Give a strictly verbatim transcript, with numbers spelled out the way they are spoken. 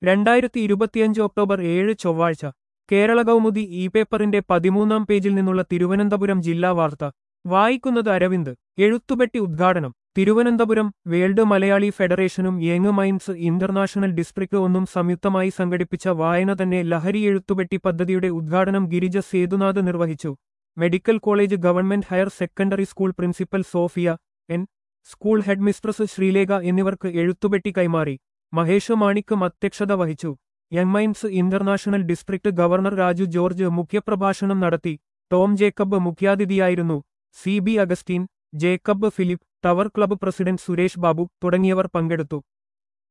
രണ്ടായിരത്തി ഇരുപത്തിയഞ്ച് ഒക്ടോബർ ഏഴ് ചൊവ്വാഴ്ച കേരള കൗമുദി ഇ പേപ്പറിന്റെ പതിമൂന്നാം പേജിൽ നിന്നുള്ള തിരുവനന്തപുരം ജില്ലാ വാർത്ത വായിക്കുന്നത് അരവിന്ദ്. എഴുത്തുപെട്ടി ഉദ്ഘാടനം തിരുവനന്തപുരം. വേൾഡ് മലയാളി ഫെഡറേഷനും യങ് മൈൻഡ്സ് ഇന്റർനാഷണൽ ഡിസ്ട്രിക്ട് ഒന്നും സംയുക്തമായി സംഘടിപ്പിച്ച വായന തന്നെ ലഹരി എഴുത്തുപെട്ടി പദ്ധതിയുടെ ഉദ്ഘാടനം ഗിരിജ സേതുനാഥ് നിർവഹിച്ചു. Medical College Government Higher Secondary School principal Sophia N, school head mistress Sreelekha എന്നിവർക്ക് എഴുത്തുപെട്ടി കൈമാറി. മഹേഷ് മാണിക്ക് അധ്യക്ഷത വഹിച്ചു. Young Minds International district governor Raju George മുഖ്യപ്രഭാഷണം നടത്തി. ടോം ജേക്കബ് മുഖ്യാതിഥിയായിരുന്നു. C B Augustine, Jacob Philip, Tower Club president Suresh Babu തുടങ്ങിയവർ പങ്കെടുത്തു.